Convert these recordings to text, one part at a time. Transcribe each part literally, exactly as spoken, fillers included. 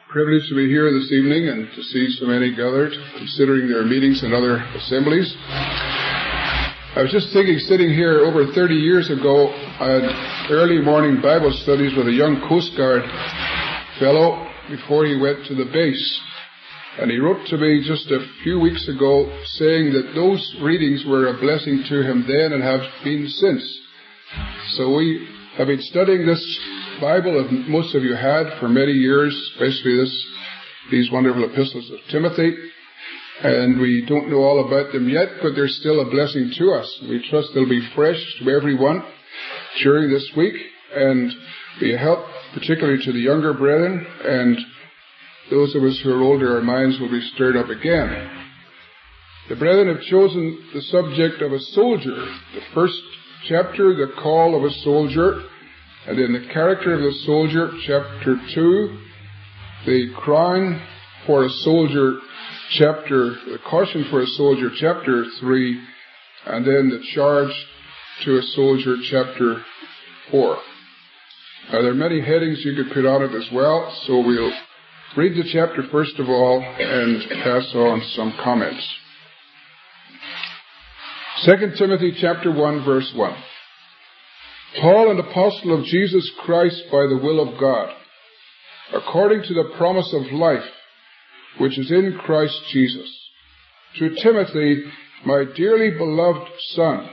privilege to be here this evening and to see so many gathered, considering their meetings and other assemblies. I was just thinking, sitting here over thirty years ago, I had early morning Bible studies with a young Coast Guard fellow before he went to the base. And he wrote to me just a few weeks ago saying that those readings were a blessing to him then and have been since. So we have been studying this Bible, as most of you had, for many years, especially this, these wonderful epistles of Timothy. And we don't know all about them yet, but they're still a blessing to us. We trust they'll be fresh to everyone during this week and be a help, particularly to the younger brethren, and those of us who are older, our minds will be stirred up again. The brethren have chosen the subject of a soldier. The first chapter, the call of a soldier, and in the character of the soldier, chapter two, the crown for a soldier, chapter, the caution for a soldier, chapter three, and then the charge to a soldier, chapter four. Now, there are many headings you could put on it as well, so we'll read the chapter first of all and pass on some comments. Second Timothy chapter one, verse one. Paul, an apostle of Jesus Christ by the will of God, according to the promise of life, which is in Christ Jesus. To Timothy, my dearly beloved son,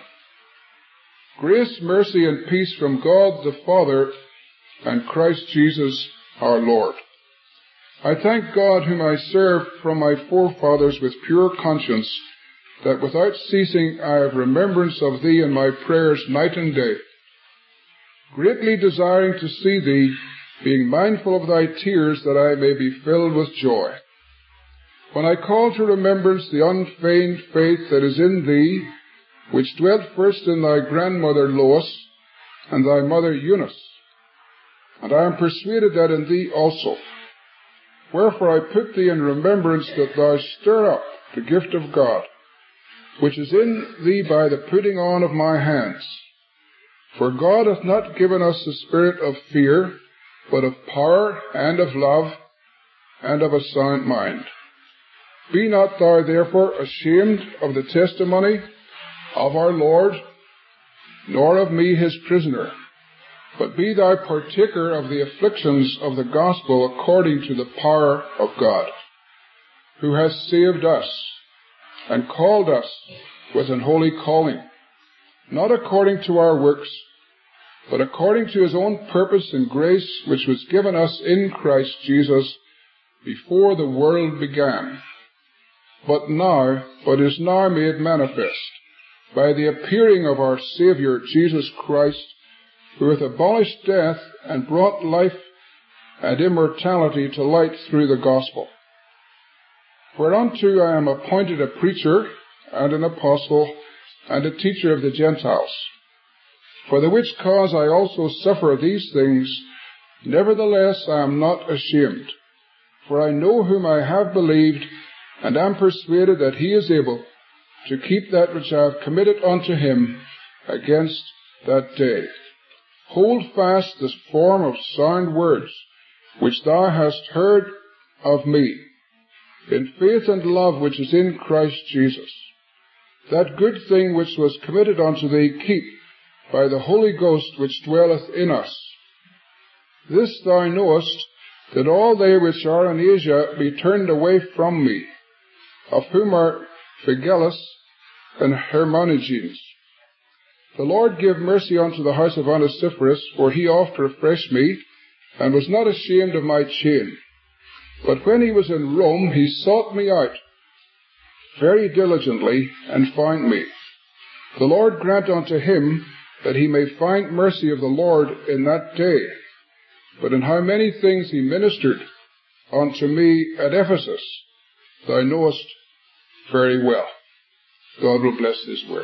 grace, mercy, and peace from God the Father and Christ Jesus our Lord. I thank God, whom I serve from my forefathers with pure conscience, that without ceasing I have remembrance of thee in my prayers night and day, greatly desiring to see thee, being mindful of thy tears, that I may be filled with joy. When I call to remembrance the unfeigned faith that is in thee, which dwelt first in thy grandmother Lois and thy mother Eunice, and I am persuaded that in thee also. Wherefore I put thee in remembrance that thou stir up the gift of God, which is in thee by the putting on of my hands. For God hath not given us the spirit of fear, but of power and of love and of a sound mind. Be not thou therefore ashamed of the testimony of our Lord, nor of me his prisoner, but be thou partaker of the afflictions of the gospel according to the power of God, who hath saved us and called us with an holy calling, not according to our works, but according to his own purpose and grace, which was given us in Christ Jesus before the world began, but now, but is now made manifest by the appearing of our Saviour Jesus Christ, who hath abolished death and brought life and immortality to light through the gospel. Whereunto I am appointed a preacher and an apostle and a teacher of the Gentiles, for the which cause I also suffer these things. Nevertheless I am not ashamed, for I know whom I have believed, and am persuaded that he is able to keep that which I have committed unto him against that day. Hold fast this form of sound words, which thou hast heard of me, in faith and love which is in Christ Jesus. That good thing which was committed unto thee keep by the Holy Ghost which dwelleth in us. This thou knowest, that all they which are in Asia be turned away from me, of whom are Phygellus and Hermogenes. The Lord give mercy unto the house of Onesiphorus, for he oft refreshed me, and was not ashamed of my chain. But when he was in Rome, he sought me out very diligently, and found me. The Lord grant unto him that he may find mercy of the Lord in that day. But in how many things he ministered unto me at Ephesus, thou knowest very well. God will bless this word.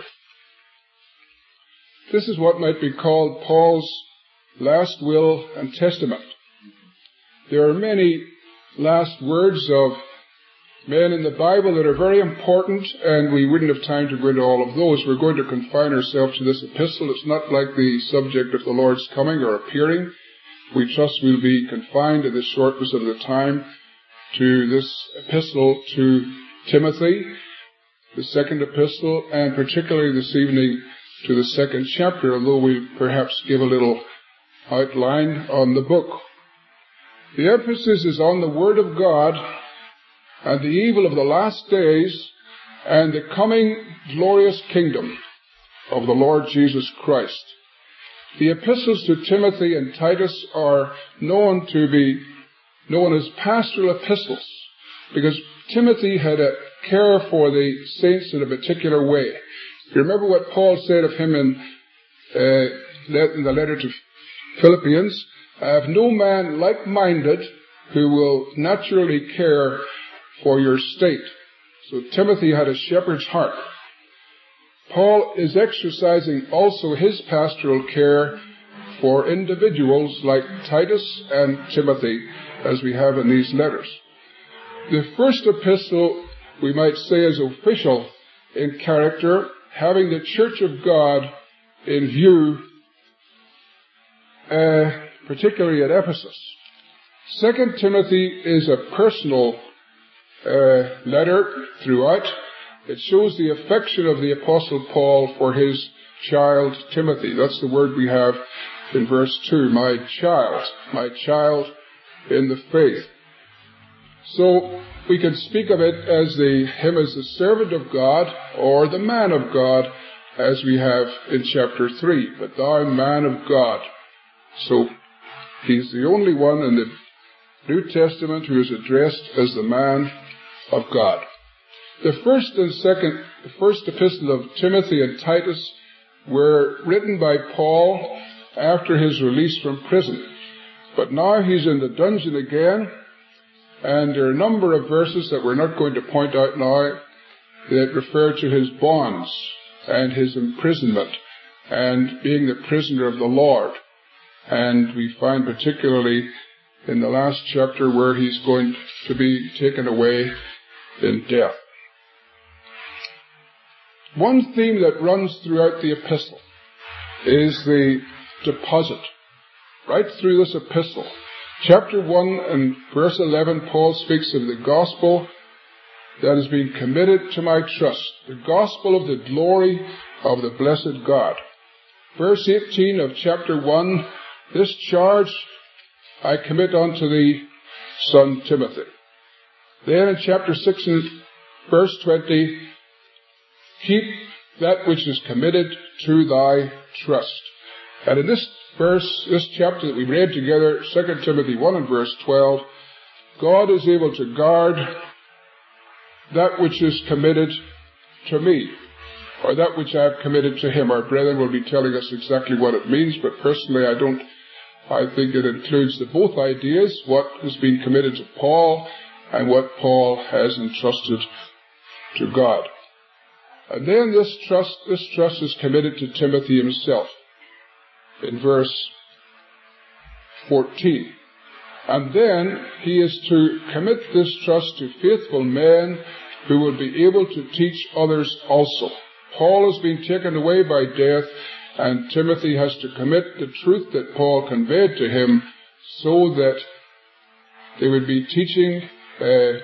This is what might be called Paul's last will and testament. There are many last words of men in the Bible that are very important, and we wouldn't have time to go into all of those. We're going to confine ourselves to this epistle. It's not like the subject of the Lord's coming or appearing, we trust we'll be confined in the shortness of the time to this epistle to Timothy, the second epistle, and particularly this evening to the second chapter, although we'll perhaps give a little outline on the book. The emphasis is on the Word of God and the evil of the last days and the coming glorious kingdom of the Lord Jesus Christ. The epistles to Timothy and Titus are known to be known as pastoral epistles because Timothy had a care for the saints in a particular way. You remember what Paul said of him in, uh, in the letter to Philippians? I have no man like-minded who will naturally care for your state. So Timothy had a shepherd's heart. Paul is exercising also his pastoral care for individuals like Titus and Timothy, as we have in these letters. The first epistle, we might say, is official in character, having the Church of God in view, uh, particularly at Ephesus. Second Timothy is a personal uh, letter throughout. It shows the affection of the Apostle Paul for his child Timothy. That's the word we have in verse two, my child, my child in the faith. So we can speak of it as the him as the servant of God or the man of God, as we have in chapter three. But thou man of God. So he's the only one in the New Testament who is addressed as the man of God. The first and second, the first epistle of Timothy and Titus were written by Paul after his release from prison. But now he's in the dungeon again, and there are a number of verses that we're not going to point out now that refer to his bonds and his imprisonment and being the prisoner of the Lord. And we find particularly in the last chapter where he's going to be taken away in death. One theme that runs throughout the epistle is the deposit. Right through this epistle. Chapter one and verse eleven, Paul speaks of the gospel that is being committed to my trust. The gospel of the glory of the blessed God. Verse eighteen of chapter one, this charge I commit unto thee, son Timothy. Then in chapter six and verse twenty, keep that which is committed to thy trust. And in this verse, this chapter that we read together, Second Timothy one and verse twelve, God is able to guard that which is committed to me, or that which I have committed to him. Our brethren will be telling us exactly what it means, but personally I don't, I think it includes the both ideas, what has been committed to Paul and what Paul has entrusted to God. And then this trust, this trust is committed to Timothy himself in verse fourteen. And then he is to commit this trust to faithful men who will be able to teach others also. Paul has been taken away by death, and Timothy has to commit the truth that Paul conveyed to him so that they would be teaching uh,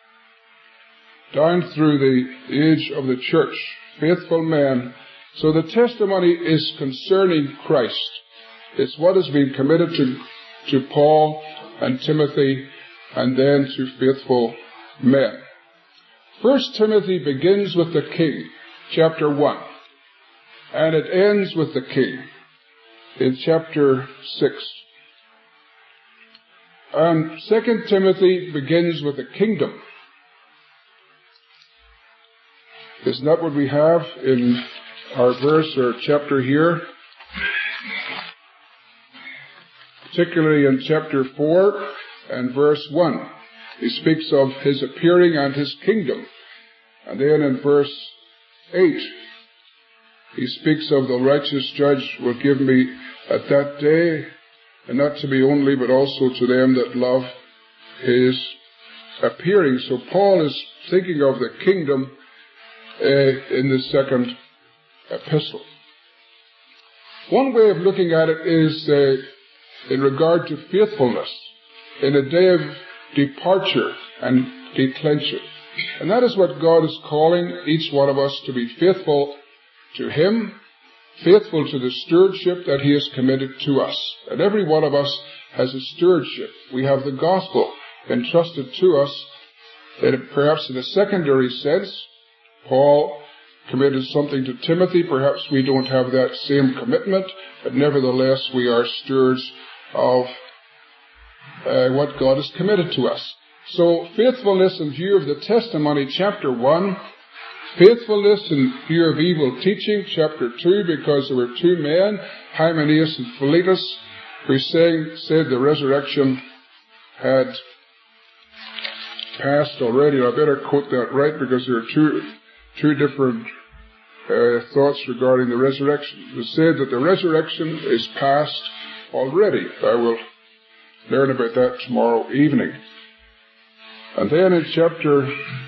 down through the age of the church, faithful men. So the testimony is concerning Christ. It's what has been committed to, to Paul and Timothy and then to faithful men. First Timothy begins with the king, chapter one, and it ends with the king in chapter six. And Second Timothy begins with the kingdom. Isn't that what we have in our verse or chapter here? Particularly in chapter four and verse one. He speaks of his appearing and his kingdom. And then in verse eight, he speaks of the righteous judge will give me at that day, and not to me only, but also to them that love his appearing. So Paul is thinking of the kingdom uh, in the second epistle. One way of looking at it is uh, in regard to faithfulness in a day of departure and declension. And that is what God is calling each one of us to be faithful to Him, faithful to the stewardship that He has committed to us. And every one of us has a stewardship. We have the gospel entrusted to us, in, perhaps in a secondary sense. Paul committed something to Timothy. Perhaps we don't have that same commitment, but nevertheless we are stewards of uh, what God has committed to us. So faithfulness in view of the testimony, chapter one. Faithfulness in view of evil teaching, chapter two, because there were two men, Hymenaeus and Philetus, who saying, said the resurrection had passed already. I better quote that right, because there are two two different uh, thoughts regarding the resurrection. It said that the resurrection is past already. I will learn about that tomorrow evening. And then in chapter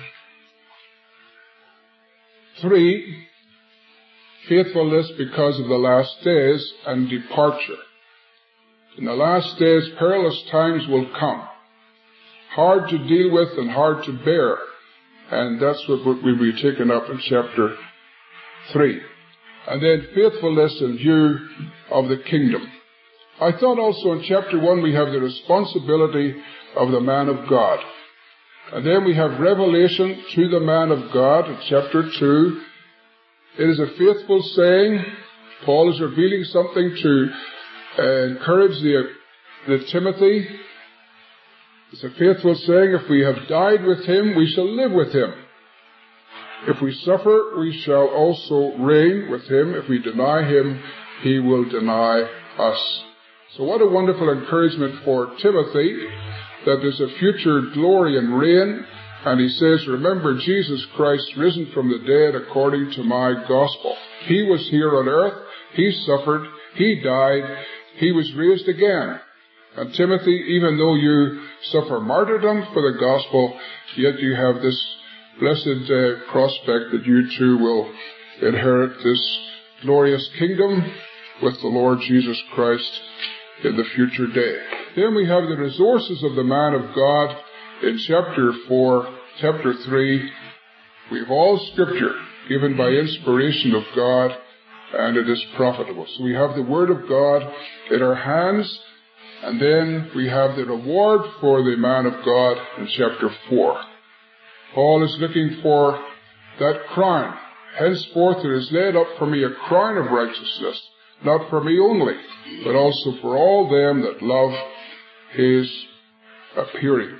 three, faithfulness because of the last days and departure. In the last days, perilous times will come, hard to deal with and hard to bear. And that's what will be taken up in chapter three. And then faithfulness in view of the kingdom. I thought also in chapter one we have the responsibility of the man of God. And then we have revelation to the man of God in chapter two. It is a faithful saying. Paul is revealing something to uh, encourage the, the Timothy. It's a faithful saying, if we have died with him, we shall live with him. If we suffer, we shall also reign with him. If we deny him, he will deny us. So what a wonderful encouragement for Timothy, that there's a future glory and reign. And he says, remember Jesus Christ risen from the dead according to my gospel. He was here on earth. He suffered. He died. He was raised again. And Timothy, even though you suffer martyrdom for the gospel, yet you have this blessed uh, prospect that you too will inherit this glorious kingdom with the Lord Jesus Christ in the future day. Then we have the resources of the man of God in chapter four, chapter three. We have all scripture given by inspiration of God, and it is profitable. So we have the word of God in our hands. And then we have the reward for the man of God in chapter four. Paul is looking for that crown. Henceforth there is laid up for me a crown of righteousness, not for me only, but also for all them that love his appearing.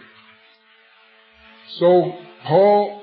So Paul,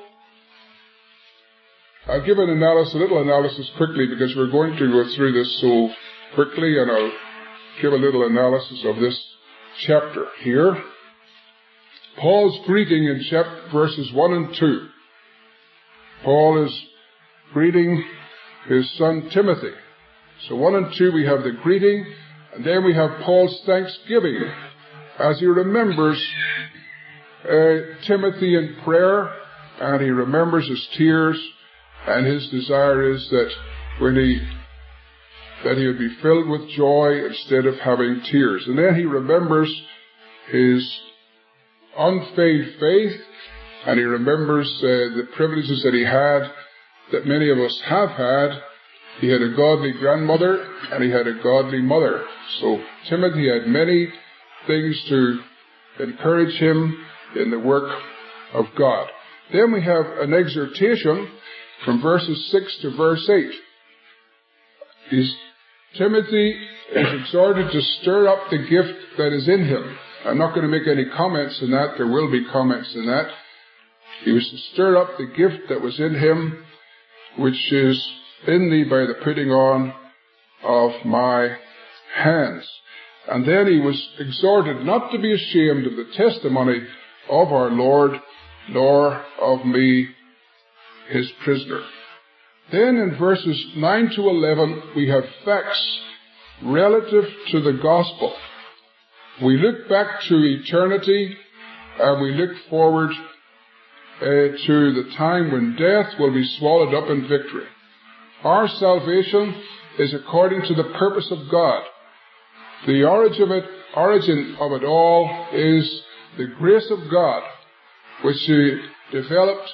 I'll give an analysis, a little analysis quickly, because we're going to go through this so quickly, and I'll give a little analysis of this chapter here. Paul's greeting in chapter verses one and two. Paul is greeting his son Timothy. So one and two we have the greeting, and then we have Paul's thanksgiving as he remembers uh, Timothy in prayer, and he remembers his tears, and his desire is that when he that he would be filled with joy instead of having tears. And then he remembers his unfeigned faith, and he remembers uh, the privileges that he had, that many of us have had. He had a godly grandmother, and he had a godly mother. So Timothy had many things to encourage him in the work of God. Then we have an exhortation from verses six to verse eight. He's Timothy is exhorted to stir up the gift that is in him. I'm not going to make any comments in that. There will be comments in that. He was to stir up the gift that was in him, which is in thee by the putting on of my hands. And then he was exhorted not to be ashamed of the testimony of our Lord, nor of me, his prisoner. Then in verses nine to eleven, we have facts relative to the gospel. We look back to eternity, and we look forward uh, to the time when death will be swallowed up in victory. Our salvation is according to the purpose of God. The origin of it origin of it all is the grace of God, which He developed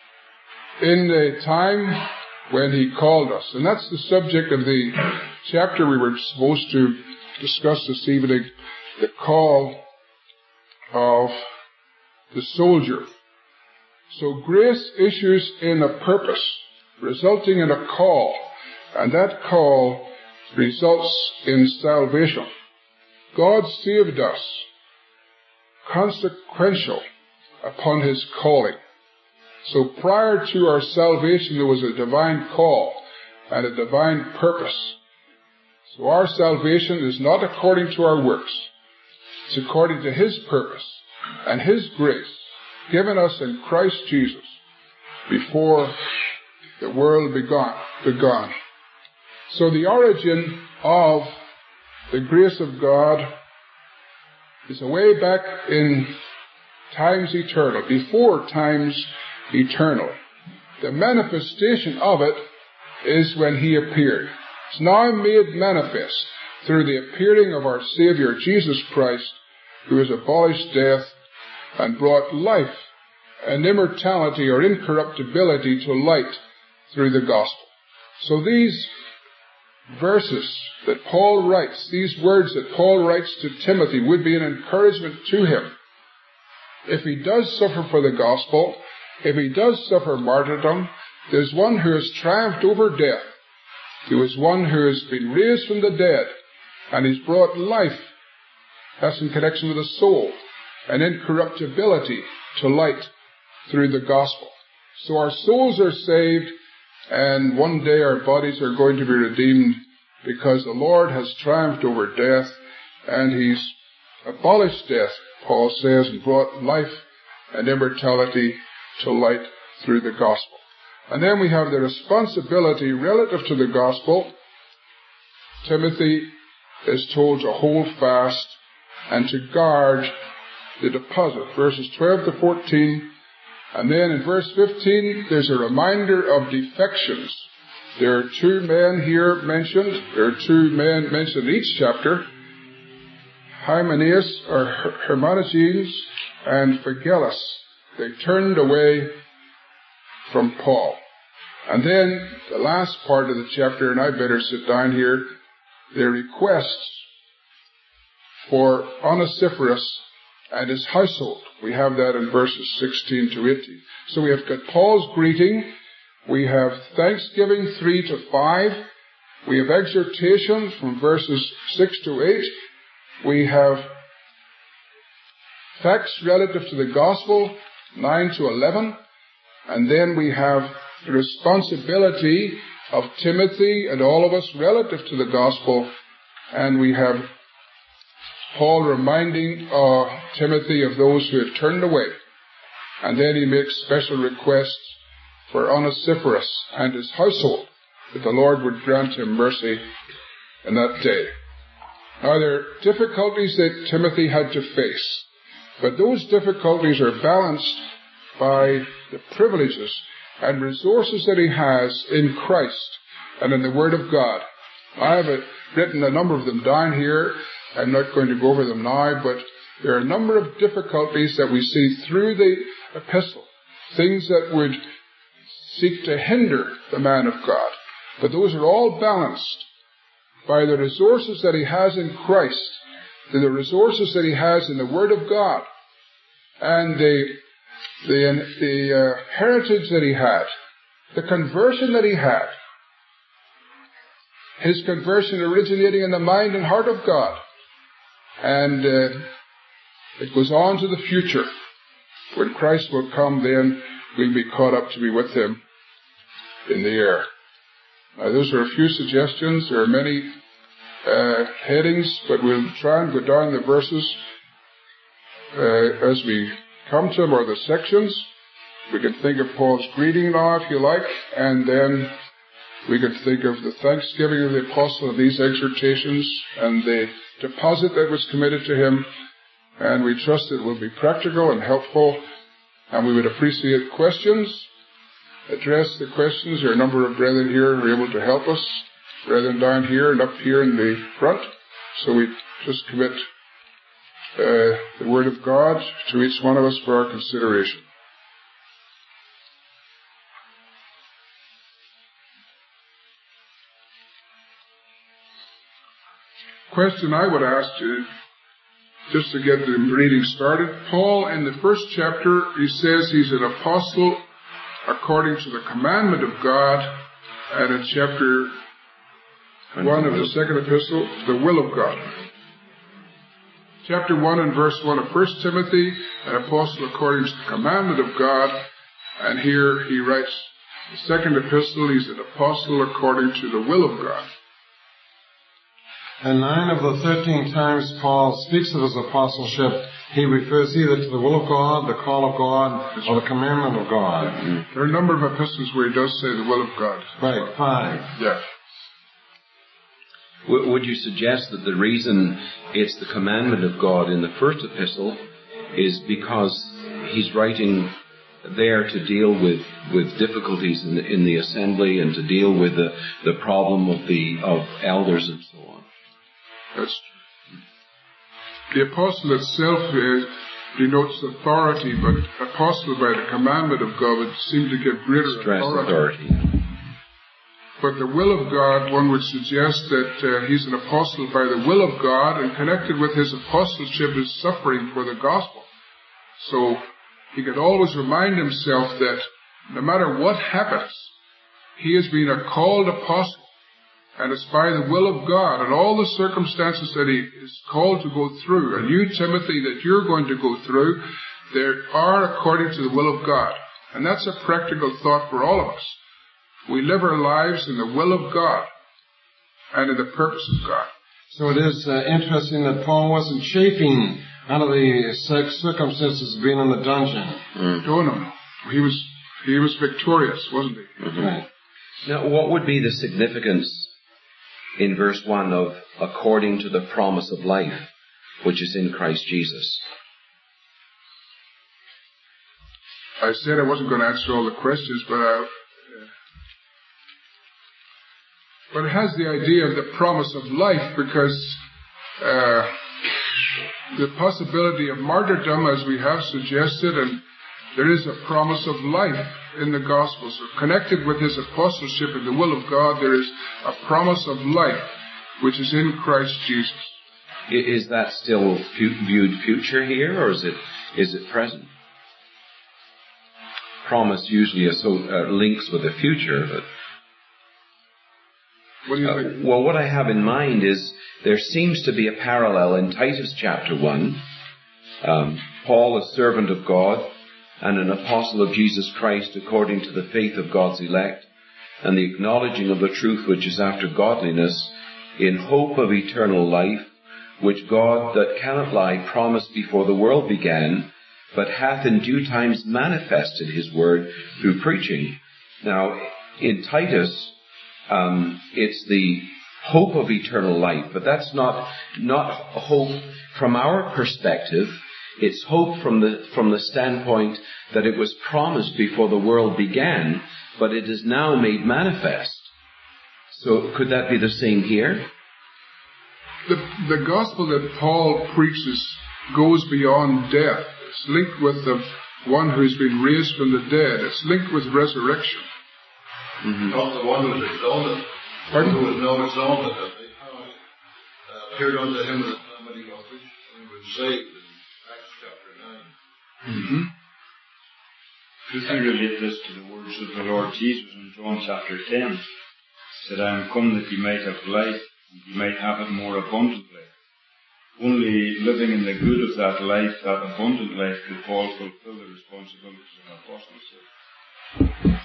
in the time when He called us. And that's the subject of the chapter we were supposed to discuss this evening, the call of the soldier. So grace issues in a purpose, resulting in a call, and that call results in salvation. God saved us, consequential upon His calling. So prior to our salvation, there was a divine call and a divine purpose. So our salvation is not according to our works. It's according to His purpose and His grace given us in Christ Jesus before the world began. began. So the origin of the grace of God is way back in times eternal, before times eternal. The manifestation of it is when He appeared. It's now made manifest through the appearing of our Savior Jesus Christ, who has abolished death and brought life and immortality or incorruptibility to light through the gospel. So these verses that Paul writes, these words that Paul writes to Timothy, would be an encouragement to him. If he does suffer for the gospel, if he does suffer martyrdom, there's one who has triumphed over death. There is one who has been raised from the dead, and He's brought life, that's in connection with the soul, and incorruptibility to light through the gospel. So our souls are saved, and one day our bodies are going to be redeemed, because the Lord has triumphed over death, and He's abolished death, Paul says, and brought life and immortality to light through the gospel. And then we have the responsibility relative to the gospel. Timothy is told to hold fast and to guard the deposit, verses twelve to fourteen. And then in verse fifteen, there's a reminder of defections. There are two men here mentioned. There are two men mentioned in each chapter. Hymenaeus, or Hermogenes, and Phygellus. They turned away from Paul. And then the last part of the chapter, and I better sit down here, the requests for Onesiphorus and his household. We have that in verses sixteen to eighteen. So we have got Paul's greeting. We have thanksgiving three to five. We have exhortation from verses six to eight. We have facts relative to the gospel, nine to eleven. And then we have the responsibility of Timothy and all of us relative to the gospel. And we have Paul reminding uh, Timothy of those who had turned away. And then he makes special requests for Onesiphorus and his household, that the Lord would grant him mercy in that day. Now, there are difficulties that Timothy had to face, but those difficulties are balanced by the privileges and resources that he has in Christ and in the Word of God. I have a, written a number of them down here. I'm not going to go over them now, but there are a number of difficulties that we see through the epistle, things that would seek to hinder the man of God. But those are all balanced by the resources that he has in Christ, to the resources that he has in the Word of God, and the the, the uh, heritage that he had, the conversion that he had, his conversion originating in the mind and heart of God. And uh, it goes on to the future. When Christ will come, then we'll be caught up to be with Him in the air. Now, those are a few suggestions. There are many uh, headings, but we'll try and go down the verses uh, as we come to them, or the sections. We can think of Paul's greeting now, if you like, and then we could think of the thanksgiving of the apostle of these exhortations and the deposit that was committed to him. And we trust it will be practical and helpful, and we would appreciate questions. Address the questions. There are a number of brethren here who are able to help us, brethren down here and up here in the front. So we just commit uh, the Word of God to each one of us for our consideration. Question I would ask you, just to get the reading started. Paul, in the first chapter, he says he's an apostle according to the commandment of God, and in chapter one of the second epistle, the will of God. Chapter one and verse one of First Timothy, an apostle according to the commandment of God, and here he writes the second epistle, he's an apostle according to the will of God. And nine of the thirteen times Paul speaks of his apostleship, he refers either to the will of God, the call of God, or the commandment of God. Yeah. There are a number of epistles where he does say the will of God. Right, five. Yeah. Would you suggest that the reason it's the commandment of God in the first epistle is because he's writing there to deal with, with difficulties in the, in the assembly and to deal with the, the problem of the of elders and so on? That's the apostle itself uh, denotes authority, but apostle by the commandment of God would seem to give greater Stress authority. authority. But the will of God, one would suggest that uh, he's an apostle by the will of God, and connected with his apostleship is suffering for the gospel. So he could always remind himself that no matter what happens, he has been a called apostle. And it's by the will of God and all the circumstances that he is called to go through. And you, Timothy, that you're going to go through, they are according to the will of God. And that's a practical thought for all of us. We live our lives in the will of God and in the purpose of God. So it is uh, interesting that Paul wasn't chafing under the circumstances of being in the dungeon. Mm. No, no. He was, he was victorious, wasn't he? Mm-hmm. Right. Now, what would be the significance in verse one of according to the promise of life, which is in Christ Jesus? I said I wasn't going to answer all the questions, but I, uh, but it has the idea of the promise of life, because uh, the possibility of martyrdom, as we have suggested, and there is a promise of life in the gospel. So connected with his apostleship and the will of God, there is a promise of life, which is in Christ Jesus. Is that still viewed future here, or is it is it present? Promise usually so, uh, links with the future. But, what do you uh, think? Well, what I have in mind is there seems to be a parallel in Titus chapter one. Um, Paul, a servant of God and an apostle of Jesus Christ according to the faith of God's elect, and the acknowledging of the truth which is after godliness, in hope of eternal life, which God that cannot lie promised before the world began, but hath in due times manifested his word through preaching. Now, in Titus, um, it's the hope of eternal life, but that's not, not hope from our perspective. It's hope from the from the standpoint that it was promised before the world began, but it is now made manifest. So could that be the same here? The, the gospel that Paul preaches goes beyond death. It's linked with the one who's been raised from the dead. It's linked with resurrection. Mm-hmm. Not the one who was exalted. Pardon? Who was not exalted. Uh, appeared unto him in the time when he got preached and he was saved. Mm-hmm. Just to relate this to the words of the Lord Jesus in John chapter ten, he said, I am come that ye might have life, and ye might have it more abundantly. Only living in the good of that life, that abundant life, could Paul fulfill the responsibilities of apostleship.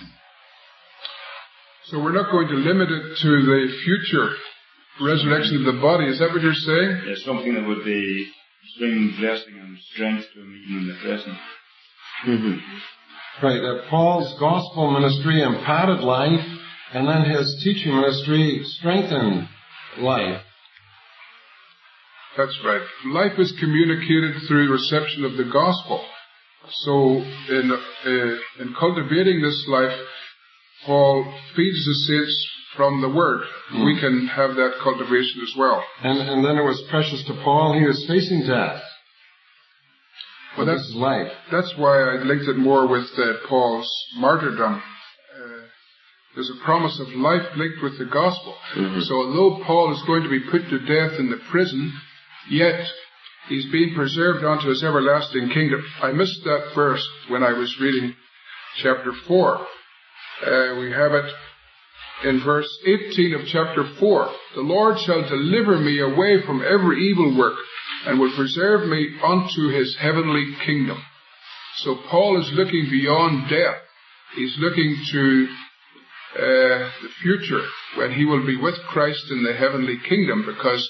So we're not going to limit it to the future resurrection of the body. Is that what you're saying? Yes, something that would be bring blessing and strength to him even in the present. Mm-hmm. Right. Uh, Paul's gospel ministry imparted life, and then his teaching ministry strengthened life. That's right. Life is communicated through reception of the gospel. So in uh, in cultivating this life, Paul feeds the saints from the Word. Mm. We can have that cultivation as well. And, and then it was precious to Paul. He was facing death. Well, this that's is life. That's why I linked it more with uh, Paul's martyrdom. Uh, there's a promise of life linked with the gospel. Mm-hmm. So although Paul is going to be put to death in the prison, yet he's being preserved unto his everlasting kingdom. I missed that verse when I was reading chapter four. Uh, we have it in verse eighteen of chapter four. The Lord shall deliver me away from every evil work, and will preserve me unto his heavenly kingdom. So Paul is looking beyond death. He's looking to uh, the future, when he will be with Christ in the heavenly kingdom, because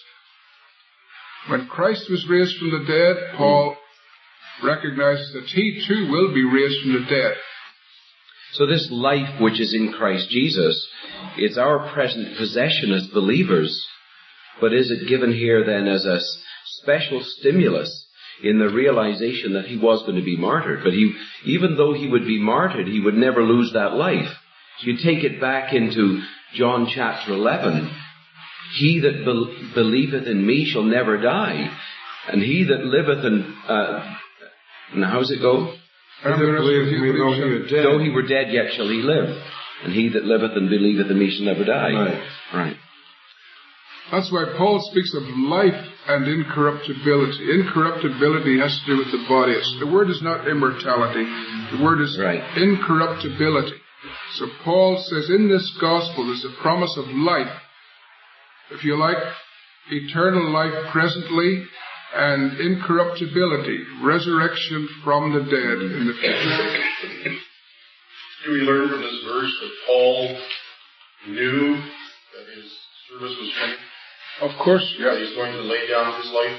when Christ was raised from the dead, Paul recognizes that he too will be raised from the dead. So this life which is in Christ Jesus, it's our present possession as believers, but is it given here then as a special stimulus in the realization that he was going to be martyred? But he, even though he would be martyred, he would never lose that life. So you take it back into John chapter eleven. He that be- believeth in me shall never die, and he that liveth in... Uh, and how's it go? He that believeth in me, though he were dead. Though he were dead, yet shall he live. And he that liveth and believeth in me shall never die. Right. Right. That's why Paul speaks of life and incorruptibility. Incorruptibility has to do with the body. It's, the word is not immortality. The word is right. incorruptibility. So Paul says in this gospel there's a promise of life. If you like, eternal life presently, and incorruptibility, resurrection from the dead in the future. Do we learn from this verse that Paul knew that his service was coming? Of course, yeah. That he's going to lay down his life?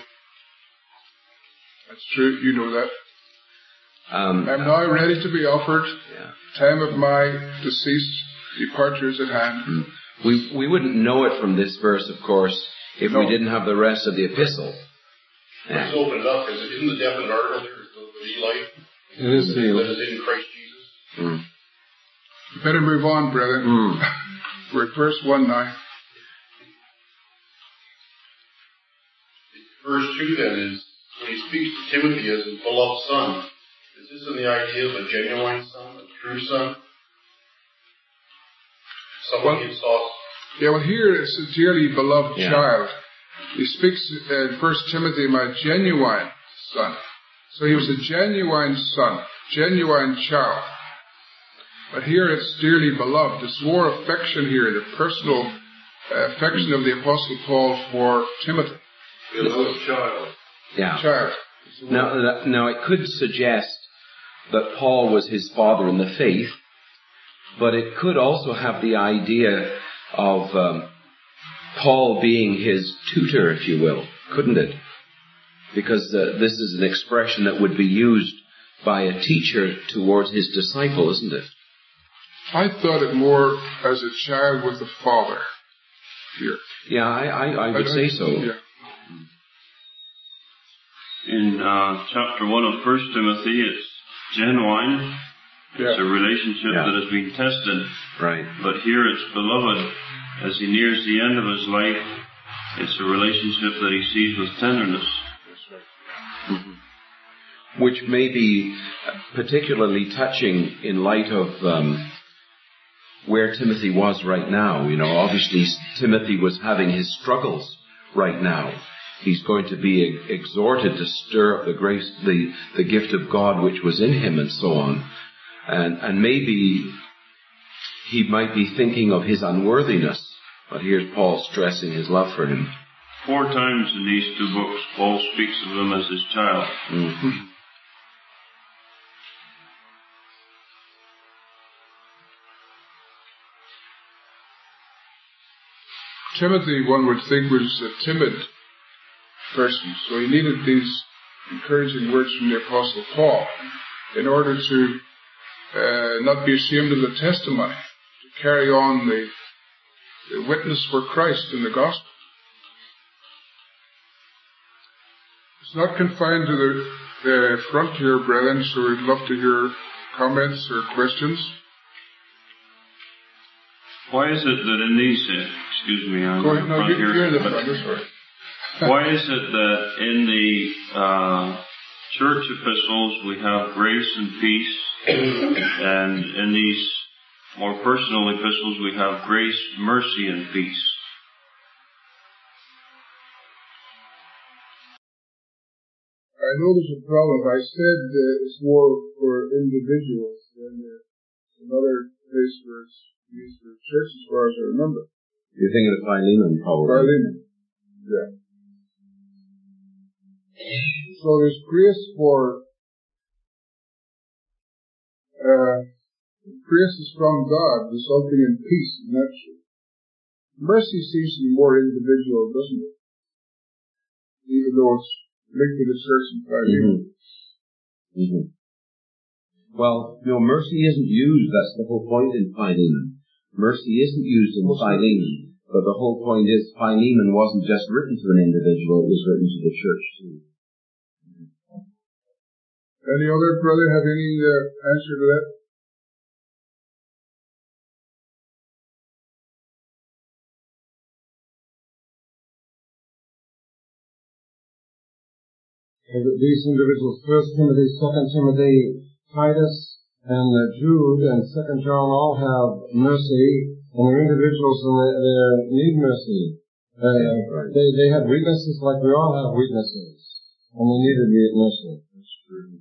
That's true, you know that. Um, I'm now ready to be offered. Yeah. Time of my deceased departure is at hand. We we wouldn't know it from this verse, of course, if No. we didn't have the rest of the epistle. Yeah. Let's open it up, because isn't the definite article there the, the life It is that sealed. is in Christ Jesus? Mm. Better move on, brethren. Mm. We're at verse one now. Verse two then is, when he speaks to Timothy as his beloved son, is this in the idea of a genuine son, a true son? Someone Well, he saw. Yeah, well, here it's a dearly beloved Yeah. child. He speaks in First Timothy, my genuine son. So he was a genuine son, genuine child. But here it's dearly beloved. It's more affection here, the personal uh, affection of the Apostle Paul for Timothy. Beloved child. Yeah. Child. Now, that- now it could suggest that Paul was his father in the faith, but it could also have the idea of um, Paul being his tutor, if you will, couldn't it? Because uh, this is an expression that would be used by a teacher towards his disciple, isn't it? I thought it more as a child with a father here. Yeah, I, I, I would say so. Yeah. In uh, chapter one of First Timothy, it's genuine. Yeah. It's a relationship Yeah. that has been tested. Right. But here it's beloved. As he nears the end of his life, it's a relationship that he sees with tenderness. Mm-hmm. Which may be particularly touching in light of um, where Timothy was right now. You know, obviously Timothy was having his struggles right now. He's going to be exhorted to stir up the grace, the, the gift of God which was in him and so on. And, and maybe he might be thinking of his unworthiness, but here's Paul stressing his love for him. Four times in these two books, Paul speaks of him as his child. Mm-hmm. Timothy, one would think, was a timid person, so he needed these encouraging words from the Apostle Paul in order to uh, not be ashamed of the testimony, to carry on the, the witness for Christ in the gospel. It's not confined to the, the frontier, brethren, so we'd love to hear comments or questions. Why is it that in these, uh, excuse me, I'm Go ahead, no, front you, here, you're in the but front, that's all right. why is it that in the uh, church epistles, we have grace and peace, and in these more personal epistles, we have grace, mercy, and peace. I know there's a problem. I said uh, it's more for individuals than uh, another place where it's used for church, as far as I remember. You're thinking of Philemon, probably. Philemon, yeah. So there's grace for, uh, grace is from God, resulting in peace, and that's true. Mercy seems to be more individual, doesn't it? Even though it's linked to the church in Philemon. Mm-hmm. Mm-hmm. Well, no, mercy isn't used. That's the whole point in Philemon. Mercy isn't used in Philemon, but the whole point is Philemon wasn't just written to an individual, it was written to the church too. Any other brother have any uh, answer to that? These individuals, First Timothy, Second Timothy, Titus, and uh, Jude, and Second John all have mercy, and they're individuals and they, they need mercy. Uh, right. They they have weaknesses like we all have weaknesses, and they need to be mercy. That's true.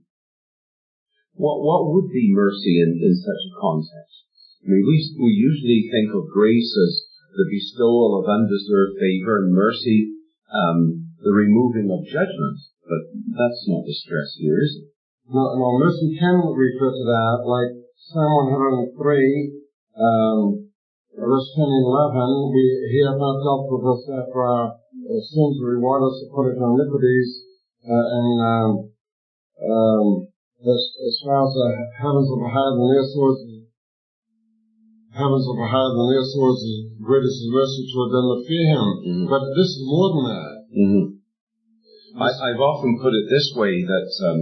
What what would be mercy in, in such a context? I mean, we we usually think of grace as the bestowal of undeserved favor, and mercy, um, the removing of judgment. But that's not the stress here, is it? No, no, mercy can refer to that, like Psalm one hundred three, um, verse ten and eleven. We He hath not dealt with us after our uh, sins, to reward us according to our iniquities, uh, and um, um, as, as far as the heavens are higher than the earth, so is heavens are higher than the earth, so is great is His mercy toward them that fear Him. Mm-hmm. But this is more than that. Mm-hmm. I, I've often put it this way, that um,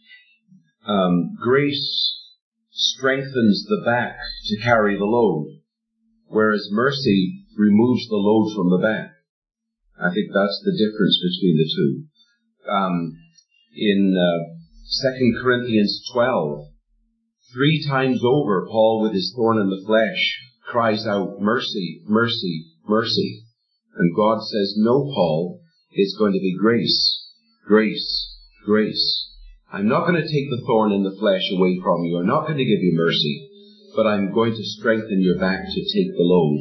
um, grace strengthens the back to carry the load, whereas mercy removes the load from the back. I think that's the difference between the two. Um, in uh, Second Corinthians twelve, three times over, Paul, with his thorn in the flesh, cries out, mercy, mercy, mercy. And God says, no, Paul, it's going to be grace, grace, grace. I'm not going to take the thorn in the flesh away from you. I'm not going to give you mercy, but I'm going to strengthen your back to take the load.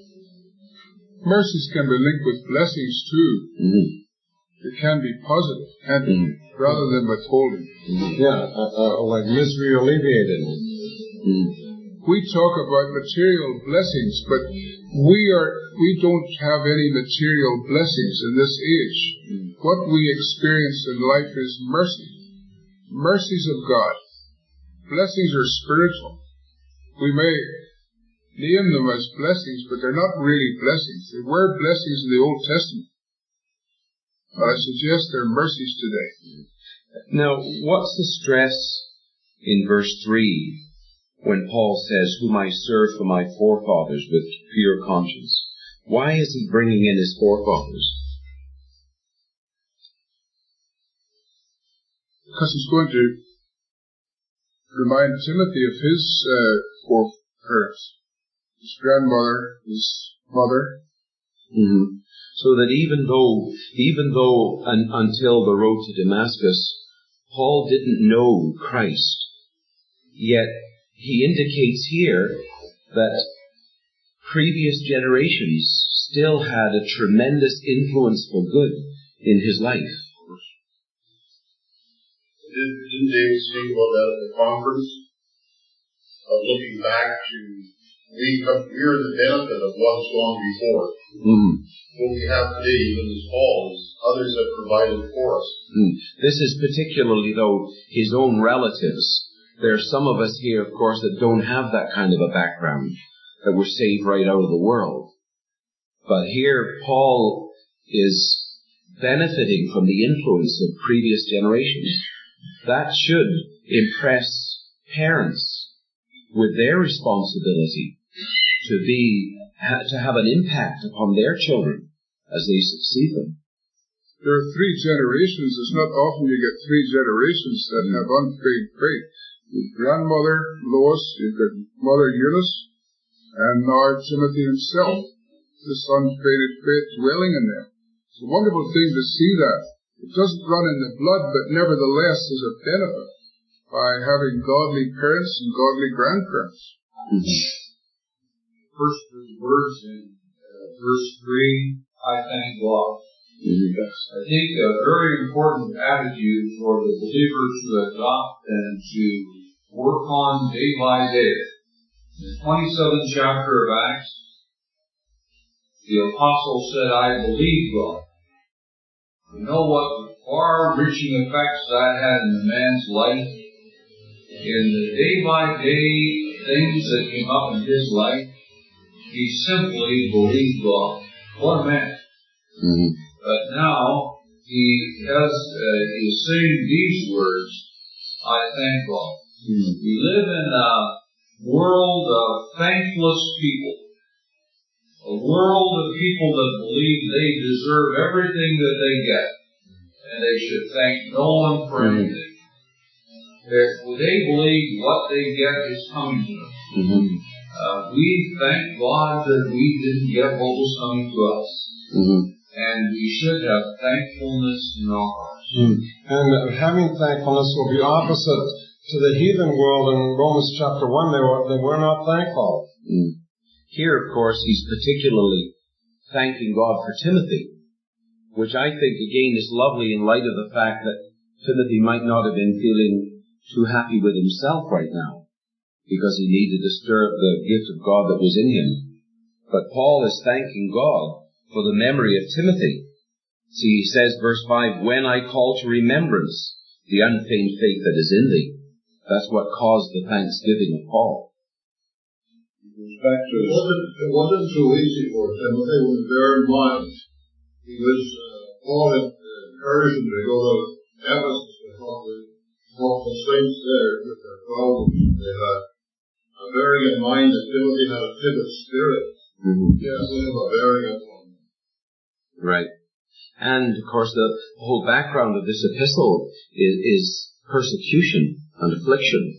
Mercies can be linked with blessings too. Mm-hmm. It can be positive, can't it? Mm-hmm. Rather than withholding. Mm-hmm. Yeah, uh, uh, like misery alleviated. Mm-hmm. We talk about material blessings, but we are we don't have any material blessings in this age. Mm-hmm. What we experience in life is mercy. Mercies of God. Blessings are spiritual. We may name them as blessings, but they're not really blessings. They were blessings in the Old Testament. But I suggest they're mercies today. Now, what's the stress in verse three when Paul says, whom I serve for my forefathers with pure conscience? Why is he bringing in his forefathers? Because he's going to remind Timothy of his uh, foreparents, his grandmother, his mother. Mm-hmm. So that even though, even though un, until the road to Damascus, Paul didn't know Christ, yet he indicates here that previous generations still had a tremendous influence for good in his life. Didn't David speak about that at the conference? Of looking back to, we come, we're the benefit of what's gone before. Mm. What we have today, even as Paul, is others have provided for us. Mm. This is particularly, though, his own relatives. There are some of us here, of course, that don't have that kind of a background, that were saved right out of the world. But here, Paul is benefiting from the influence of previous generations. That should impress parents with their responsibility to be, to have an impact upon their children as they succeed them. there are three generations. It's not often you get three generations that have unfading faith. Your grandmother, Lois, you've got Mother Eunice, and now Timothy himself, this unfaded faith dwelling in them. It's a wonderful thing to see that. It doesn't run in the blood, but nevertheless is a benefit by having godly parents and godly grandparents. Mm-hmm. First three words in uh, verse three, I thank God. Mm-hmm. I think a very important attitude for the believer to adopt and to work on day by day. In the twenty-seventh chapter of Acts, the apostle said, I believe God. You know what far-reaching effects that had in the man's life? In the day-by-day things that came up in his life, he simply believed God. What a man. Mm-hmm. But now, he has, uh, he is saying these words, I thank God. Mm-hmm. We live in a world of thankless people. A world of people that believe they deserve everything that they get. And they should thank no one for Mm-hmm. anything. They believe what they get is coming to them. Mm-hmm. Uh, we thank God that we didn't get what was coming to us. Mm-hmm. And we should have thankfulness in our hearts. Mm. And uh, having thankfulness will be opposite to the heathen world in Romans chapter one. They were, they were not thankful. Mm. Here, of course, he's particularly thanking God for Timothy, which I think, again, is lovely in light of the fact that Timothy might not have been feeling too happy with himself right now, because he needed to stir up the gift of God that was in him. But Paul is thanking God for the memory of Timothy. See, he says, verse five, when I call to remembrance the unfeigned faith that is in thee. That's what caused the thanksgiving of Paul. It wasn't, it wasn't so easy for Timothy when bear in mind. He was, uh, Paul had encouraged him to go to Ephesus to help the, help the saints there with their problems. They had, uh, bearing in mind that Timothy had a timid spirit. Mm-hmm. Yes, they have a bearing upon him. Right. And, of course, the whole background of this epistle is, is persecution and affliction.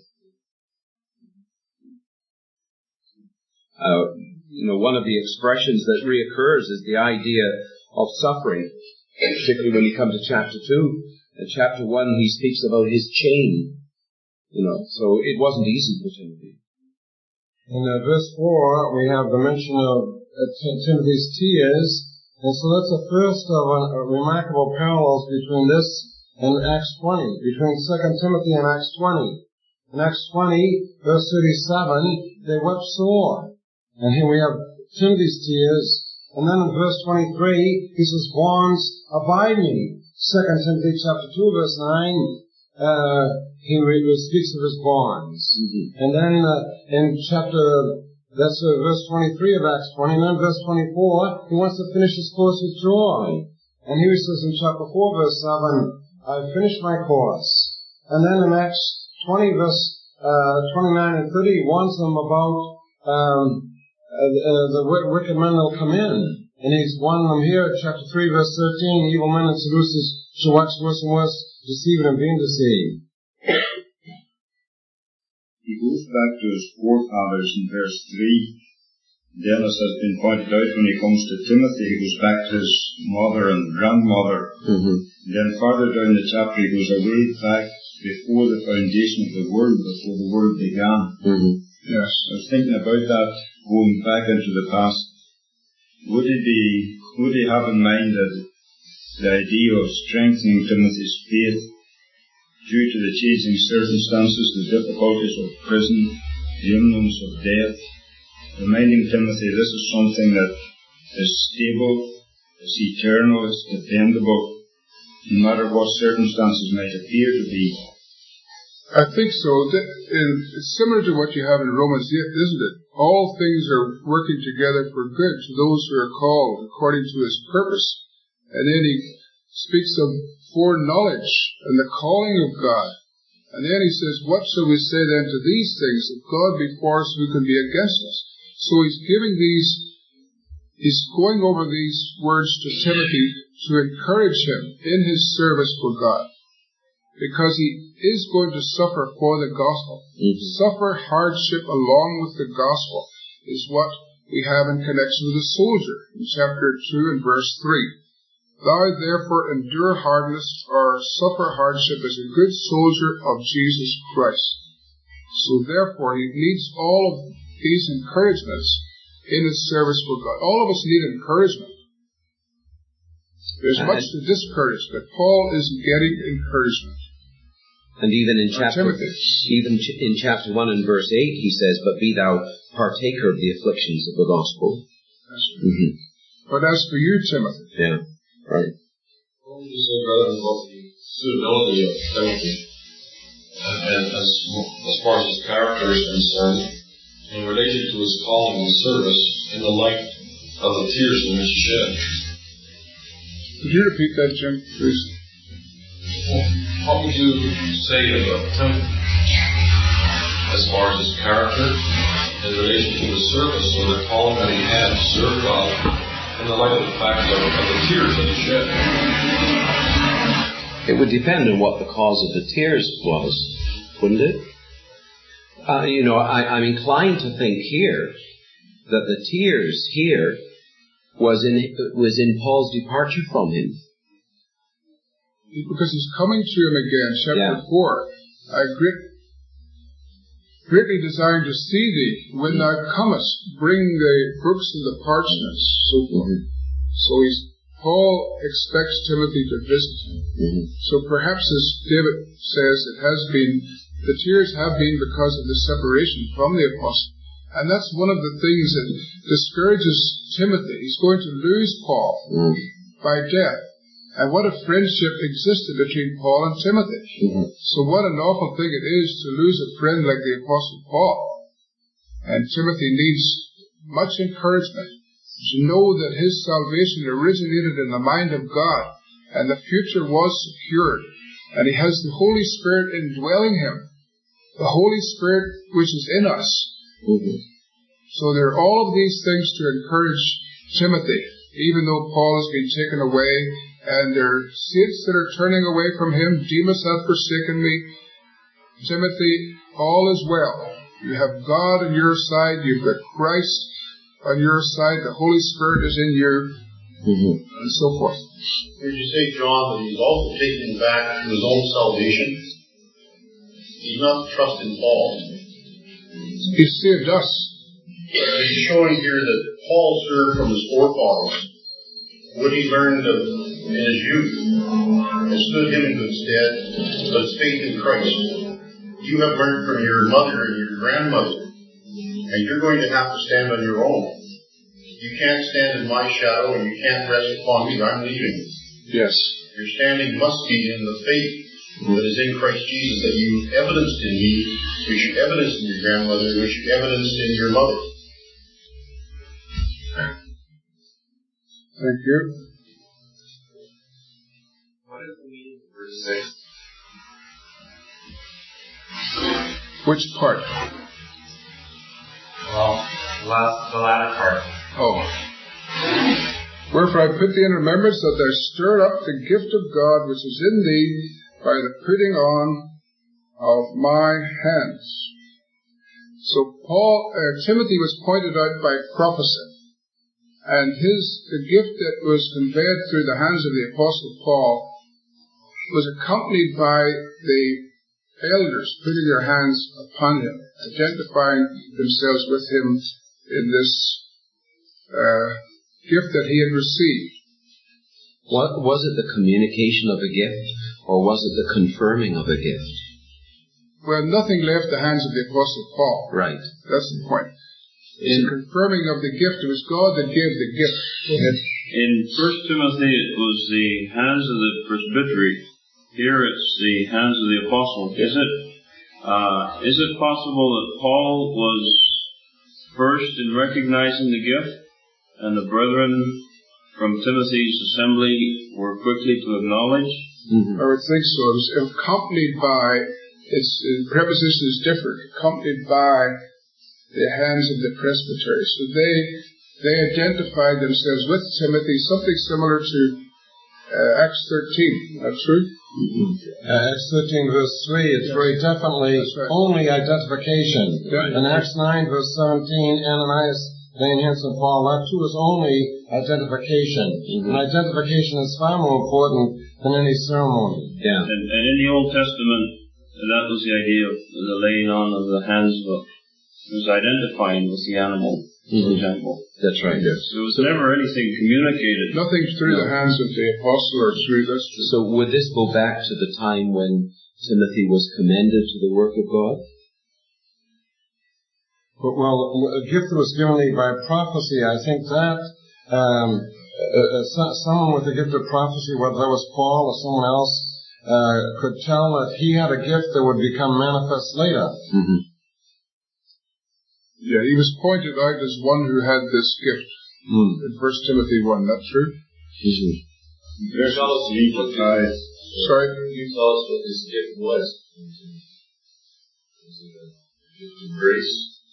Uh, you know, one of the expressions that reoccurs is the idea of suffering, particularly when you come to chapter two. In chapter one, he speaks about his chain. You know, so it wasn't easy for Timothy. In uh, verse four, we have the mention of uh, T- Timothy's tears. And so that's the first of a, a remarkable parallels between this and Acts twenty, between Second Timothy and Acts twenty. In Acts twenty, verse thirty-seven, they wept sore. And here we have Timothy's tears. And then in verse twenty-three, he says, bonds abide me. Second Timothy chapter two, verse nine, uh, he re- speaks of his bonds. Mm-hmm. And then uh, in chapter, that's uh, verse twenty-three of Acts twenty, and then verse twenty-four, he wants to finish his course with joy. And here he says in chapter four, verse seven, I've finished my course. And then in Acts twenty, verse uh, twenty-nine and thirty, he warns them about um, uh, uh, the w- wicked men that will come in. And he's warning them here, chapter three, verse thirteen, evil men and seducers shall wax worse and worse, deceiving and being deceived. He goes back to his forefathers in verse three. Then, as has been pointed out, when he comes to Timothy, he goes back to his mother and grandmother. Mm-hmm. Then further down the chapter, he goes away back before the foundation of the world, before the world began. Mm-hmm. Yes. I was thinking about that, going back into the past. Would he be, would he have in mind that the idea of strengthening Timothy's faith due to the changing circumstances, the difficulties of prison, the imminence of death, reminding Timothy this is something that is stable, is eternal, is dependable, no matter what circumstances might appear to be. I think so. That, in, it's similar to what you have in Romans eight, isn't it? All things are working together for good to those who are called according to his purpose. And then he speaks of foreknowledge and the calling of God. And then he says, what shall we say then to these things? If God be for us, who can be against us? So he's giving these, he's going over these words to Timothy to encourage him in his service for God, because he is going to suffer for the gospel. Mm-hmm. Suffer hardship along with the gospel is what we have in connection with the soldier in chapter two and verse three. Thou therefore endure hardness or suffer hardship as a good soldier of Jesus Christ. So therefore he needs all of these encouragements in his service for God. All of us need encouragement. There's much to discourage, but Paul is getting encouragement. And even in chapter, Timothy. even ch- in chapter one and verse eight, he says, "But be thou partaker of the afflictions of the gospel." Mm-hmm. But as for you, Timothy, yeah, right. What would you say, brother, about the suitability of Timothy, and, and as as far as his character is concerned, in relation to his calling and service, in the light of the tears in which he shed? Could you repeat that, Jim, please? What would you say about Timothy as far as his character in relation to his service or the calling that he had to serve God in the light of the fact of, of the tears that he shed? It would depend on what the cause of the tears was, wouldn't it? Uh, you know, I, I'm inclined to think here that the tears here was in was in Paul's departure from him. Because he's coming to him again, chapter Yeah. four. I great, greatly desire to see thee when thou comest, bring the books and the parchments, so forth. Mm-hmm. So he's, Paul expects Timothy to visit him. Mm-hmm. So perhaps, as David says, it has been, the tears have been because of the separation from the apostle. And that's one of the things that discourages Timothy. He's going to lose Paul Mm-hmm. by death. And what a friendship existed between Paul and Timothy. Mm-hmm. So what an awful thing it is to lose a friend like the Apostle Paul. And Timothy needs much encouragement to know that his salvation originated in the mind of God, and the future was secured. And he has the Holy Spirit indwelling him. The Holy Spirit which is in us. Mm-hmm. So there are all of these things to encourage Timothy, even though Paul has been taken away. And there are saints that are turning away from him. Demas hath forsaken me. Timothy, all is well. You have God on your side. You've got Christ on your side. The Holy Spirit is in you. Mm-hmm. And so forth. Would you say, John, that he's also taken back to his own salvation? He's not to trust in Paul. He saved us. He's showing here that Paul served from his forefathers. What he learned of in his youth has stood him in good stead, but it's faith in Christ. You have learned from your mother and your grandmother, and you're going to have to stand on your own. You can't stand in my shadow, and you can't rest upon me. I'm leaving. Yes. Your standing must be in the faith that is in Christ Jesus, that you evidenced in me, which you evidenced in your grandmother, which you evidenced in your mother. Thank you. What is the meaning of verse six? Which part? Well, last, the latter part. Oh. Wherefore I put thee in remembrance that thou stir up the gift of God which is in thee by the putting on of my hands. So Paul, uh, Timothy was pointed out by prophecy. And his, the gift that was conveyed through the hands of the Apostle Paul was accompanied by the elders putting their hands upon him, identifying themselves with him in this uh, gift that he had received. What, was it the communication of a gift, or was it the confirming of a gift? Well, nothing left the hands of the Apostle Paul. Right. That's the point. It's the confirming of the gift. It was God that gave the gift. In First Timothy, it was the hands of the presbytery. Here it's the hands of the apostle. Is it, uh, is it possible that Paul was first in recognizing the gift, and the brethren from Timothy's assembly were quickly to acknowledge? Mm-hmm. I would think so. It was accompanied by, its uh, preposition is different, accompanied by the hands of the presbytery. So they they identified themselves with Timothy, something similar to uh, Acts thirteen. That's true? Uh, Acts thirteen verse three, it's Yes. very definitely Right. only identification. Right. In Acts nine verse seventeen, Ananias laying hands on Paul, that too is only identification. Mm-hmm. And identification is far more important than any ceremony. Yeah. And, and in the Old Testament, that was the idea of the laying on of the hands of, it was identifying with the animal, for Mm-hmm. example. That's right. Yes. There was never anything communicated. Nothing through the hands of the apostle or through this. So would this go back to the time when Timothy was commended to the work of God? But, well, a gift that was given thee by prophecy, I think that um, uh, uh, so- someone with a gift of prophecy, whether that was Paul or someone else, uh, could tell that he had a gift that would become manifest later. Mm-hmm. Yeah, he was pointed out as one who had this gift Mm. in First Timothy one. That's true? Mm-hmm. There's also what uh, Sorry? Can you tell us what this gift was? Was it a gift of grace?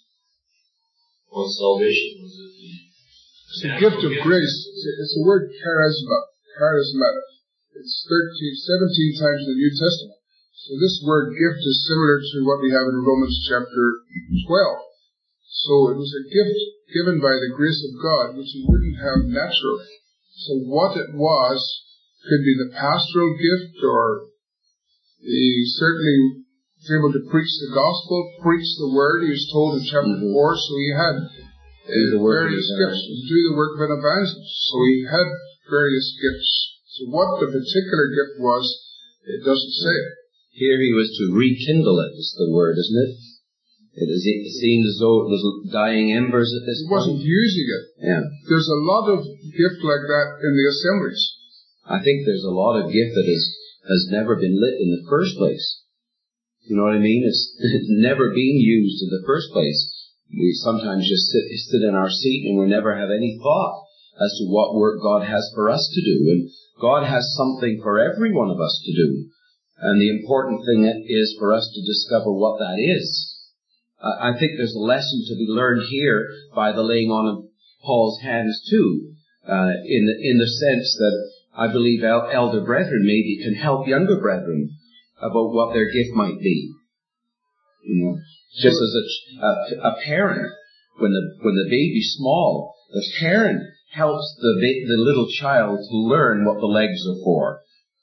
What salvation? Was it the It's a gift of grace. It's, it's the word charisma, charismatic. It's thirteen, seventeen times in the New Testament. So this word gift is similar to what we have in Romans chapter twelve. So it was a gift given by the grace of God, which he wouldn't have naturally. So what it was could be the pastoral gift, or he certainly was able to preach the gospel, preach the word. He was told in chapter Mm-hmm. four, so he had uh, the work of various an gifts to do the work of an evangelist. So he had various gifts. So what the particular gift was, it doesn't say. Here he was to rekindle it, is the word, isn't it? It, is, it seemed as though it was dying embers at this He point. wasn't using it. Yeah. There's a lot of gift like that in the assemblies. I think there's a lot of gift that is, has never been lit in the first place. You know what I mean? It's, it's never been used in the first place. We sometimes just sit, sit in our seat and we never have any thought as to what work God has for us to do. And God has something for every one of us to do. And the important thing is for us to discover what that is. I think there's a lesson to be learned here by the laying on of Paul's hands too, uh, in the, in the sense that I believe el- elder brethren maybe can help younger brethren about what their gift might be. You know, just as a, a, a parent, when the when the baby's small, the parent helps the ba- the little child to learn what the legs are for.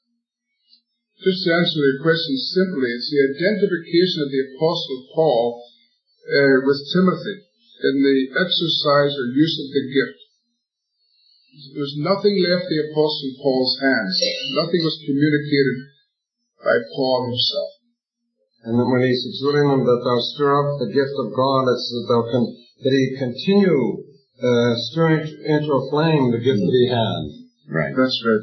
Just to answer your question simply, it's the identification of the Apostle Paul uh, with Timothy in the exercise or use of the gift. There was nothing left the Apostle Paul's hands. Nothing was communicated by Paul himself. And then when he's exhorting them that thou stir up the gift of God, it's that thou can, that he continue uh, stirring into a flame the gift that he had. Right. That's right.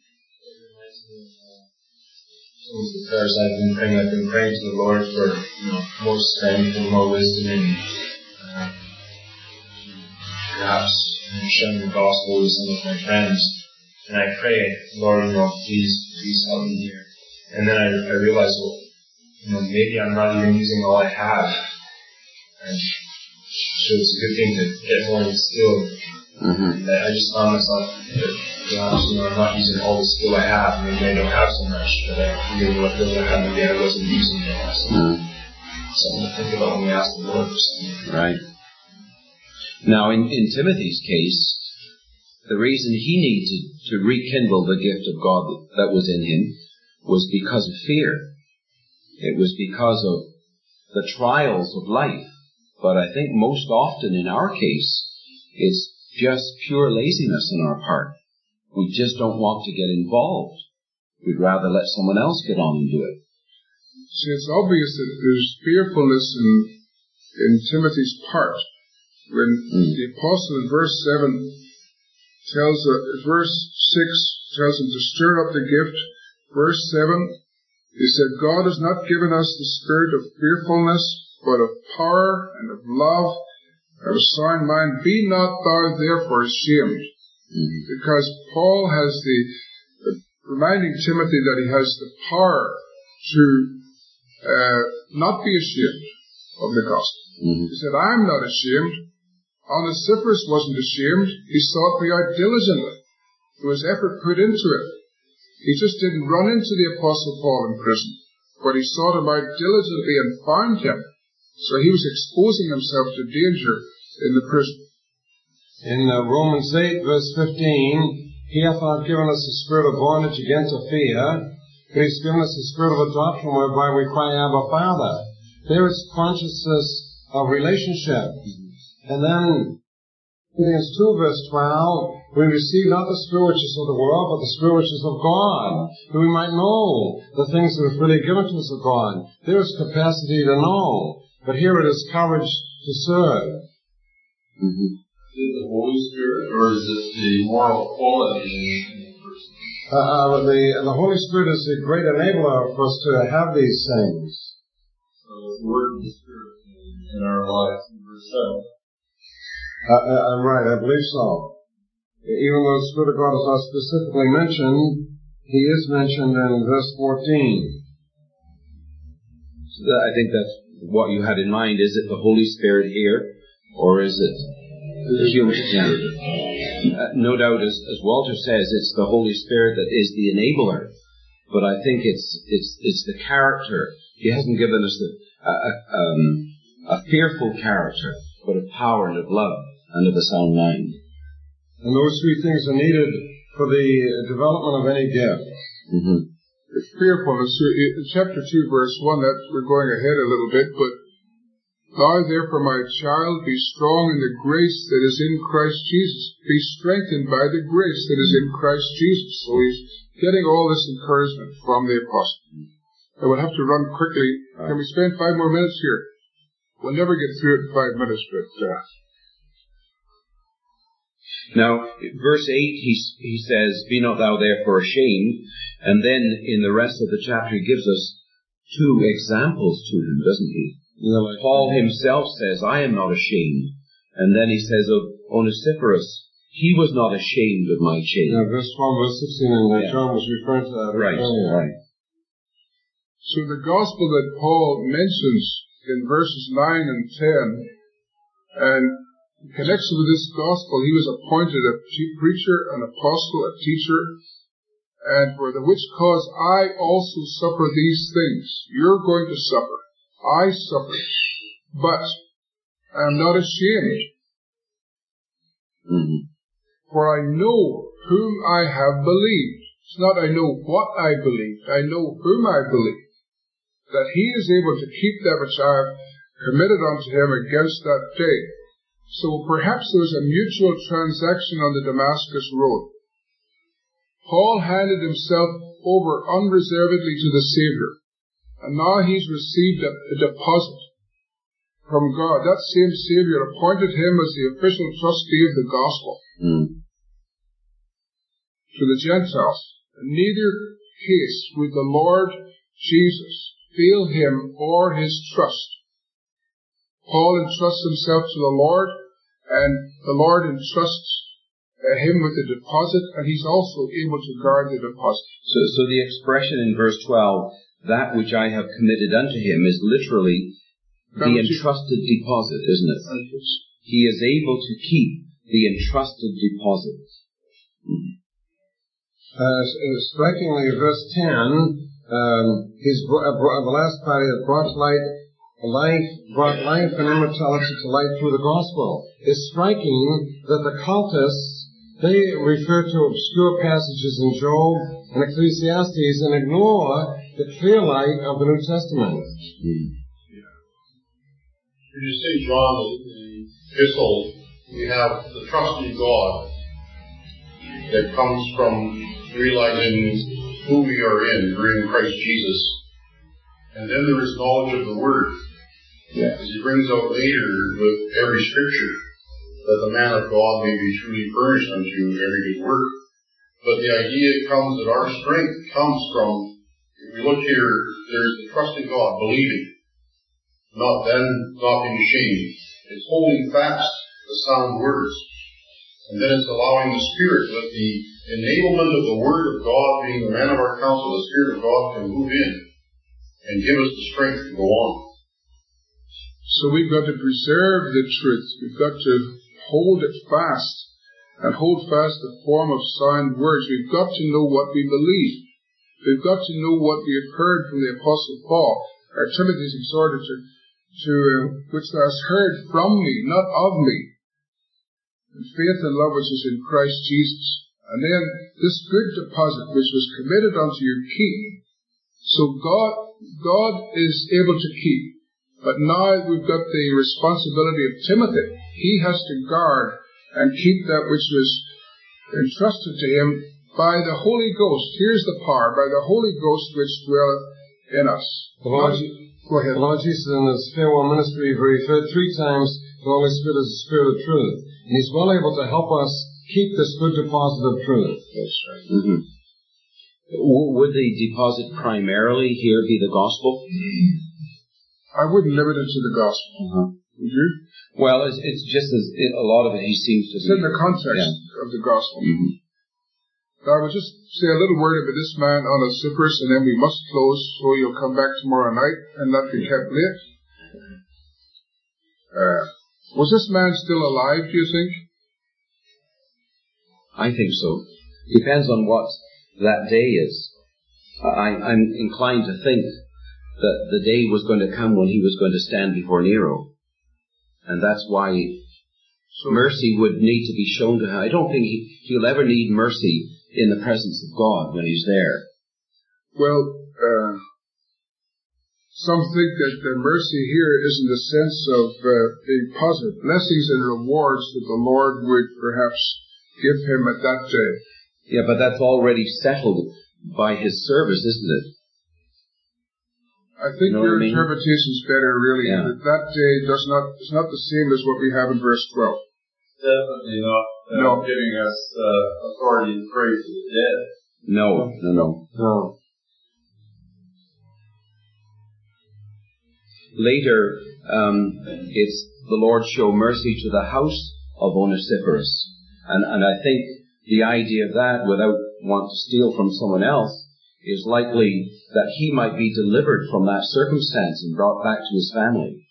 some of the prayers I've been praying? I've been praying to the Lord for, you know, more strength and more wisdom and uh, perhaps sharing the gospel with some of my friends. And I pray, Lord, you know, please, please help me here. And then I, I realize, well, you know, maybe I'm not even using all I have. And so it's a good thing to get more instilled. Mm-hmm. I just found myself that, perhaps, you know, I'm not using all the skill I have. Maybe I don't have so much, but I figured what little I had, maybe I wasn't using it all. So Mm-hmm. something to think about when we ask the Lord for something. Right. Now, in, in Timothy's case, the reason he needed to rekindle the gift of God that was in him was because of fear. It was because of the trials of life. But I think most often in our case, it's just pure laziness on our part. We just don't want to get involved. We'd rather let someone else get on and do it. See, it's obvious that there's fearfulness in, in Timothy's part. When Mm. the apostle in verse seven tells, uh, verse six tells him to stir up the gift. Verse seven, he said, God has not given us the spirit of fearfulness, but of power and of love and of a sound mind. Be not thou therefore ashamed. Mm. Because Paul has the, uh, reminding Timothy that he has the power to uh, not be ashamed of the gospel. Mm-hmm. He said, I'm not ashamed. Onesiphorus wasn't ashamed. He sought me out diligently. There was effort put into it. He just didn't run into the Apostle Paul in prison, but he sought him out diligently and found him. So he was exposing himself to danger in the prison. In uh, Romans eight, verse fifteen, He hath not given us a spirit of bondage again to fear, but He's given us a spirit of adoption whereby we cry, Abba, Father. There is consciousness of relationship. And then, Philippians two, verse twelve, we receive not the spirit which is of the world, but the spirit which is of God, that we might know the things that are freely given to us of God. There is capacity to know, but here it is courage to serve. Mm-hmm. Is it the Holy Spirit, or is it the moral quality in the person? Uh, the, the Holy Spirit is a great enabler for us to have these things. So the Word of the Spirit in our lives in verse seven. Uh, uh, I'm right, I believe so. Even though the Spirit of God is not specifically mentioned, He is mentioned in verse fourteen. So that, I think that's what you had in mind. Is it the Holy Spirit here, or is it the human? Yeah. Uh, no doubt, as, as Walter says, it's the Holy Spirit that is the enabler. But I think it's it's it's the character. He hasn't given us the, a, a, um, a fearful character, but of power and of love and of a sound mind. And those three things are needed for the development of any gift. Mm-hmm. Fearfulness. In chapter two, verse one, that we're going ahead a little bit, but thou therefore, my child, be strong in the grace that is in Christ Jesus. Be strengthened by the grace that is in Christ Jesus. So he's getting all this encouragement from the apostle. I will have to run quickly. Can we spend five more minutes here? We'll never get through it in five minutes, but... Uh, Now, verse eight, he, he says, be not thou therefore ashamed. And then in the rest of the chapter, he gives us two examples to him, doesn't he? Yeah, like Paul himself says, I am not ashamed. And then he says of Onesiphorus, he was not ashamed of my chain. Yeah, verse twelve, verse sixteen, and Yeah. John was referring to that. Right, earlier. right. So the gospel that Paul mentions in verses nine and ten, and in connection with this gospel, he was appointed a preacher, an apostle, a teacher, and for the which cause I also suffer these things. You're going to suffer. I suffer, but I am not ashamed. Mm-hmm. For I know whom I have believed. It's not I know what I believe. I know whom I believe. That he is able to keep that which I have committed unto him against that day. So perhaps there was a mutual transaction on the Damascus road. Paul handed himself over unreservedly to the Savior. And now he's received a, a deposit from God. That same Savior appointed him as the official trustee of the gospel Mm. to the Gentiles. In neither case would the Lord Jesus fail him or his trust. Paul entrusts himself to the Lord, and the Lord entrusts uh, him with the deposit, and he's also able to guard the deposit. So, so the expression in verse twelve, that which I have committed unto him, is literally the entrusted deposit, isn't it? He is able to keep the entrusted deposit. Mm-hmm. Uh, strikingly, verse ten, um, he's brought, uh, the last part is brought light, life, brought life and immortality to light through the gospel. It's striking that the cultists, they refer to obscure passages in Job and Ecclesiastes and ignore the clear light of the New Testament. Mm-hmm. When you see John, the epistle, we have the trust in God that comes from realizing who we are in, we're in Christ Jesus. And then there is knowledge of the Word. Yeah. As he brings out later with every scripture, that the man of God may be truly furnished unto every good work. But the idea comes that our strength comes from, if we look here, there's the trust in God, believing. Not then, not being ashamed. It's holding fast the sound words. And then it's allowing the Spirit, with the enablement of the Word of God being the man of our counsel, the Spirit of God can move in and give us the strength to go on. So we've got to preserve the truth. We've got to hold it fast and hold fast the form of sound words. We've got to know what we believe. We've got to know what we have heard from the Apostle Paul, or Timothy's exhorted to, to uh, which thou hast heard from me, not of me, and faith and love which is in Christ Jesus. And then this good deposit which was committed unto your keep. So God, God is able to keep. But now we've got the responsibility of Timothy. He has to guard and keep that which was entrusted to him by the Holy Ghost. Here's the power, by the Holy Ghost which dwelleth in us. The Lord, Go ahead. The Lord Jesus in his farewell ministry referred three times to the Holy Spirit as the Spirit of truth. And he's well able to help us keep this good deposit of truth. That's right. Mm-hmm. W- would the deposit primarily here be the gospel? I wouldn't limit it to the gospel. Uh-huh. Would you? Well, it's, it's just as it, a lot of it he seems to It's be. in the context Yeah. of the gospel. Mm-hmm. Now, I would just say a little word about this man on Onesiphorus, and then we must close, so you'll come back tomorrow night and not be kept late. Uh, was this man still alive, do you think? I think so. Depends on what that day is. I, I'm inclined to think that the day was going to come when he was going to stand before Nero. And that's why So, mercy would need to be shown to him. I don't think he, he'll ever need mercy in the presence of God when he's there. well, uh, some think that the mercy here is in the sense of uh, being positive, blessings and rewards that the Lord would perhaps give him at that day. Yeah, but that's already settled by his service, isn't it? I think You know your what I mean? interpretation is better, really. Yeah. That that day does not is not the same as what we have in verse twelve. Definitely not uh, No. giving us uh, authority and praise to the dead. No, no, no. No. Later, um, it's the Lord show mercy to the house of Onesiphorus. And, and I think the idea of that, without wanting to steal from someone else, is likely that he might be delivered from that circumstance and brought back to his family.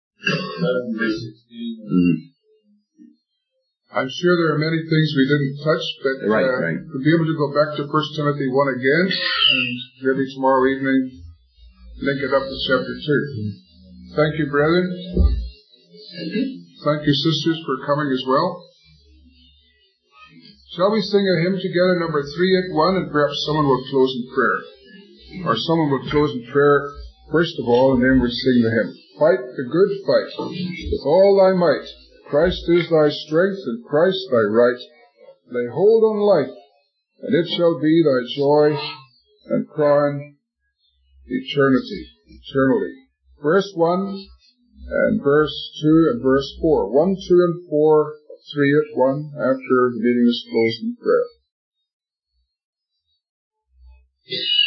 Mm. I'm sure there are many things we didn't touch, but Right, uh, right. we'll be able to go back to First Timothy one again, and maybe tomorrow evening link it up with chapter two. Thank you, brethren. Thank you, sisters, for coming as well. Shall we sing a hymn together, number three eight one, and perhaps someone will close in prayer. Or someone will close in prayer first of all, and then we'll sing the hymn. Fight the good fight with all thy might. Christ is thy strength, and Christ thy right. Lay hold on life, and it shall be thy joy and crown eternity, eternally. Verse one, and verse two, and verse four. One, two, and four, three at one, after the meeting is closed in prayer.